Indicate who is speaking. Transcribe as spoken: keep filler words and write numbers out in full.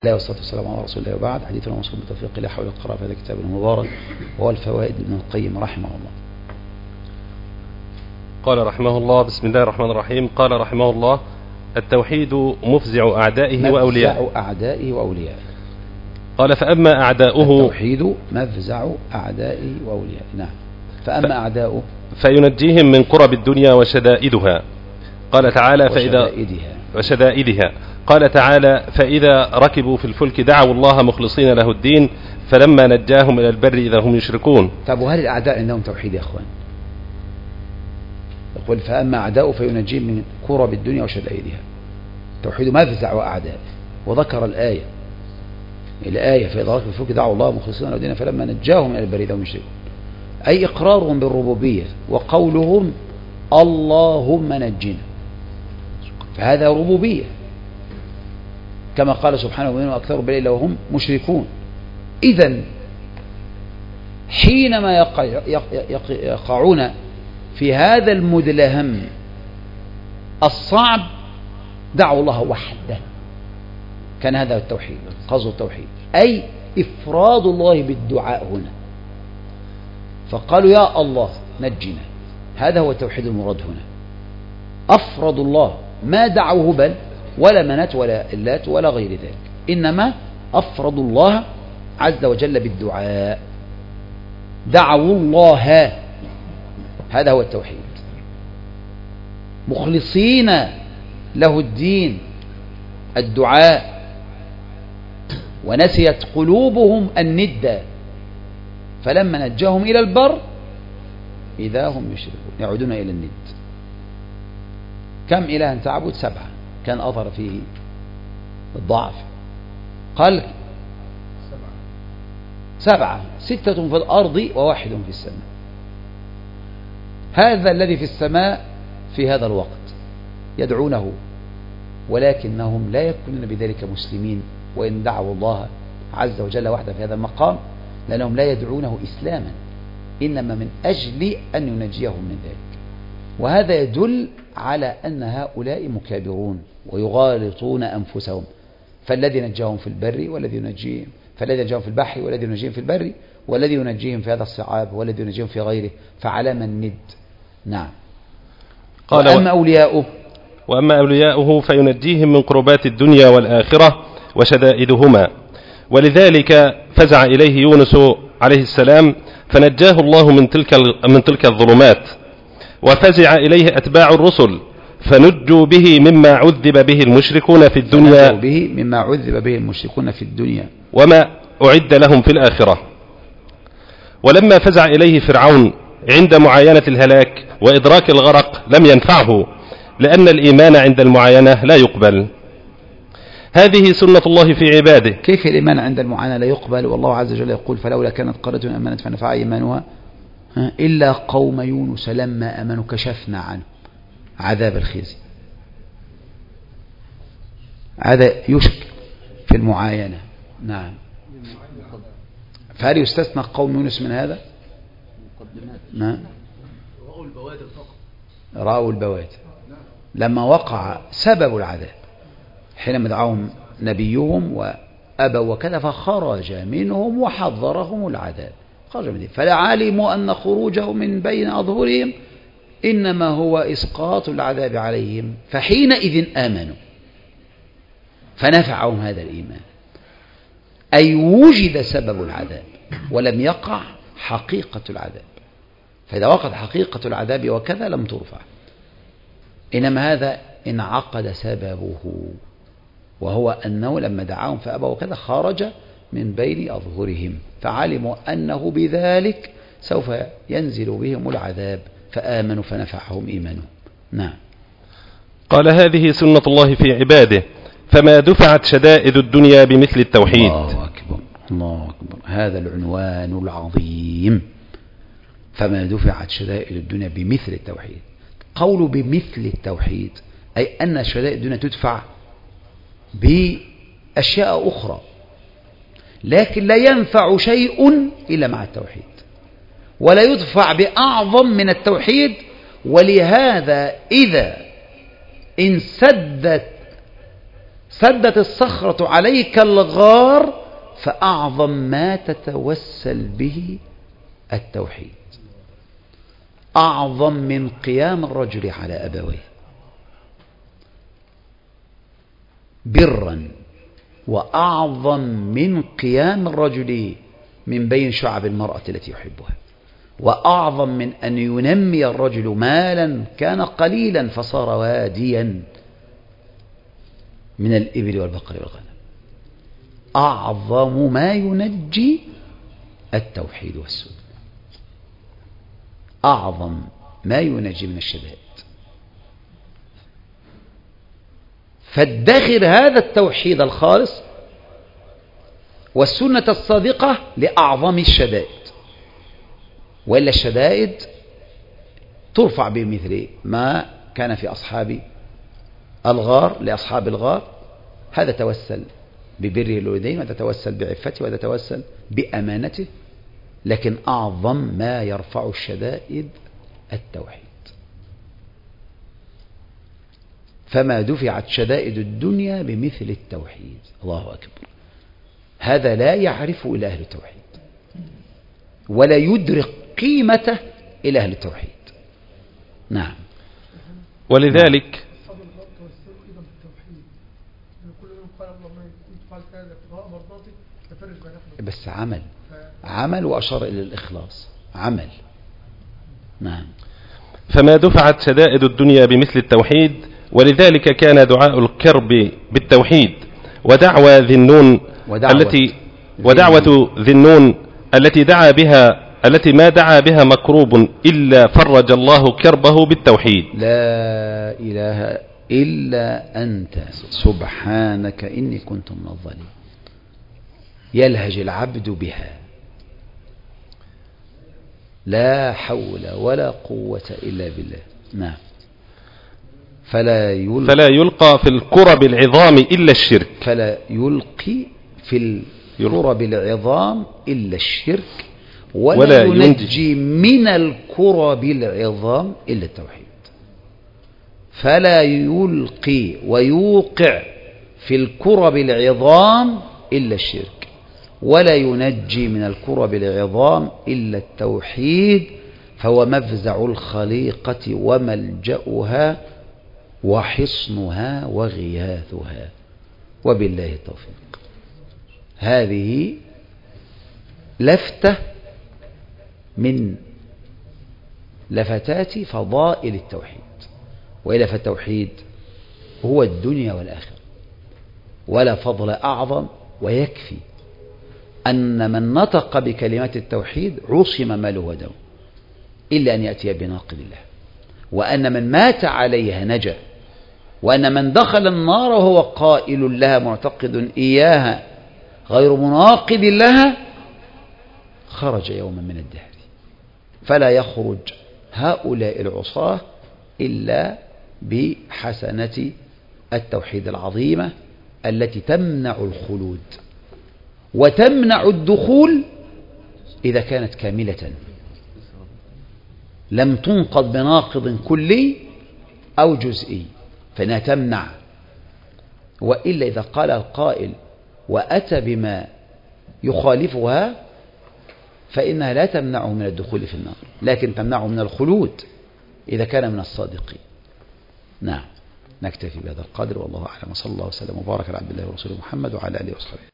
Speaker 1: الله والصلاة والسلام على رسول الله وبعد. حديثنا موصول بتوفيق الله حول القراءة في هذا الكتاب المبارك وهو الفوائد ابن القيم رحمه الله.
Speaker 2: قال رحمه الله: بسم الله الرحمن الرحيم. قال رحمه الله: التوحيد مفزع أعدائه وأوليائه.
Speaker 1: مفزع أعدائه وأوليائه.
Speaker 2: قال: فأما أعداؤه.
Speaker 1: التوحيد مفزع أعدائه وأوليائه. نعم. فأما ف... أعداؤه
Speaker 2: فينجيهم من قرب الدنيا وشدائدها. قال تعالى: فإذا
Speaker 1: وشدائدها.
Speaker 2: وشدائدها. قال تعالى: فإذا ركبوا في الفلك دعوا الله مخلصين له الدين فلما نجاهم إلى البر إذا هم يشركون.
Speaker 1: طب وهل الأعداء عندهم توحيد يا أخوان؟ يقول: فأما أعداؤه فينجيهم من قرب الدنيا وشدائدها. توحيد مفزع أعدائه، وذكر الآية الآية فإذا ركبوا في الفلك دعوا الله مخلصين له الدين فلما نجاهم إلى البر إذا هم يشركون، أي إقرارهم بالربوبية وقولهم اللهم نجنا، فهذا ربوبية كما قال سبحانه: ومنهم أكثر بالليل وهم مشركون. إذن حينما يقع يقعون في هذا المدلهم الصعب دعوا الله وحده، كان هذا التوحيد، قصد التوحيد أي إفراد الله بالدعاء هنا، فقالوا يا الله نجنا، هذا هو التوحيد المراد هنا. أفرد الله، ما دعوه بل ولا منات ولا اللات ولا غير ذلك، إنما أفرد الله عز وجل بالدعاء، دعوا الله، هذا هو التوحيد، مخلصين له الدين، الدعاء، ونسيت قلوبهم الند فلما نجاهم إلى البر إذا هم يشركون، يعودون إلى الند. كم إلها تعبد؟ سبعة، كان أظهر فيه الضعف، قال سبعة، ستة في الأرض وواحد في السماء. هذا الذي في السماء في هذا الوقت يدعونه، ولكنهم لا يكونون بذلك مسلمين وإن دعوا الله عز وجل وحده في هذا المقام، لأنهم لا يدعونه إسلاما، إنما من أجل أن ينجيهم من ذلك. وهذا يدل على أن هؤلاء مكابرون ويغالطون أنفسهم، فالذي نجاهم في البر والذي ينجيهم، فالذي نجاهم في البحر والذي ينجيهم في البر والذي ينجيهم في هذا الصعاب والذي ينجيهم في غيره، فعلى من ند. نعم. قال: وأما أولياؤه
Speaker 2: وأما أولياؤه فينجيهم من قربات الدنيا والآخرة وشدائدهما، ولذلك فزع إليه يونس عليه السلام فنجاه الله من تلك من تلك الظلمات، وفزع إليه أتباع الرسل فنجوا به مما عذب به المشركون في الدنيا
Speaker 1: به مما عذب به المشركون في الدنيا
Speaker 2: وما أعد لهم في الآخرة. ولما فزع إليه فرعون عند معاينة الهلاك وإدراك الغرق لم ينفعه، لأن الإيمان عند المعاينة لا يقبل. هذه سنة الله في عباده.
Speaker 1: كيف الإيمان عند المعاينة لا يقبل؟ والله عز وجل يقول: فلولا كانت قرية آمنت فنفعها إيمانها إلا قوم يونس لما آمنوا كشفنا عنه عذاب الخزي. هذا يشك في المعاينة. نعم. فهل يستثنى قوم يونس من هذا؟ نعم. رأوا البوادر فقط. رأوا البوادر لما وقع سبب العذاب، حينما دعاهم نبيهم وأبوا وكذا فخرج منهم وحذرهم العذاب، خرج منهم فلعلموا أن خروجه من بين أظهرهم إنما هو إسقاط العذاب عليهم، فحينئذ آمنوا فنفعهم هذا الإيمان، أي وجد سبب العذاب ولم يقع حقيقة العذاب. فإذا وقعت حقيقة العذاب وكذا لم ترفع، إنما هذا انعقد سببه، وهو أنه لما دعاهم فأبوا وكذا خرج من بين أظهرهم فعلموا أنه بذلك سوف ينزل بهم العذاب فآمنوا فنفعهم إيمانهم. نعم.
Speaker 2: قال: هذه سنة الله في عباده، فما دفعت شدائد الدنيا بمثل التوحيد.
Speaker 1: الله أكبر، الله أكبر، هذا العنوان العظيم، فما دفعت شدائد الدنيا بمثل التوحيد. قول بمثل التوحيد أي أن شدائد الدنيا تدفع بأشياء أخرى، لكن لا ينفع شيء إلا مع التوحيد، ولا يدفع بأعظم من التوحيد. ولهذا إذا انسدت سدت الصخرة عليك الغار، فأعظم ما تتوسل به التوحيد، أعظم من قيام الرجل على أبويه برا، وأعظم من قيام الرجل من بين شعب المرأة التي يحبها، وأعظم من أن ينمي الرجل مالا كان قليلا فصار واديا من الإبل والبقر والغنم. أعظم ما ينجي التوحيد والسنة، أعظم ما ينجي من الشدائد. فادخر هذا التوحيد الخالص والسنة الصادقة لأعظم الشدائد، وإلا الشدائد ترفع بمثل ما كان في أصحاب الغار لأصحاب الغار. هذا توسل ببر الوالدين، وهذا توسل بعفته، وهذا توسل بأمانته، لكن أعظم ما يرفع الشدائد التوحيد. فما دفعت شدائد الدنيا بمثل التوحيد. الله أكبر. هذا لا يعرف إلا أهل التوحيد، ولا يدرك قيمته إلى أهل التوحيد. نعم.
Speaker 2: ولذلك
Speaker 1: بس عمل عمل وأشار إلى الإخلاص، عمل. نعم.
Speaker 2: فما دفعت شدائد الدنيا بمثل التوحيد، ولذلك كان دعاء الكرب بالتوحيد ودعوى ذي النون التي ودعوة ذي النون التي دعا بها التي ما دعا بها مكروب إلا فرج الله كربه بالتوحيد.
Speaker 1: لا إله إلا أنت سبحانك إني كنت من الظالمين. يلهج العبد بها، لا حول ولا قوة إلا بالله. نعم. فلا يلقى,
Speaker 2: فلا يلقى في الكرب العظام إلا الشرك
Speaker 1: فلا يلقي في الكرب العظام إلا الشرك، ولا, ولا ينجي من الكرب العظام إلا التوحيد. فلا يلقي ويوقع في الكرب العظام إلا الشرك، ولا ينجي من الكرب العظام إلا التوحيد، فهو مفزع الخليقة وملجأها وحصنها وغياثها. وبالله التوفيق. هذه لفتة من لفتات فضائل التوحيد، وإلا فالتوحيد هو الدنيا والآخرة، ولا فضل أعظم. ويكفي أن من نطق بكلمات التوحيد عصم ماله ودمه إلا أن يأتي بناقض الله، وأن من مات عليها نجا، وأن من دخل النار وهو قائل لها معتقد إياها غير مناقض لها خرج يوما من الدهر. فلا يخرج هؤلاء العصاة إلا بحسنة التوحيد العظيمة التي تمنع الخلود وتمنع الدخول إذا كانت كاملة، لم تنقض بناقض كلي أو جزئي فإنها تمنع. وإلا إذا قال القائل وأتى بما يخالفها فإنها لا تمنعه من الدخول في النار، لكن تمنعه من الخلود إذا كان من الصادقين. نعم. نكتفي بهذا القدر، والله أعلم. صلى الله وسلم وبارك على عبد الله ورسوله محمد وعلى آله وصحبه.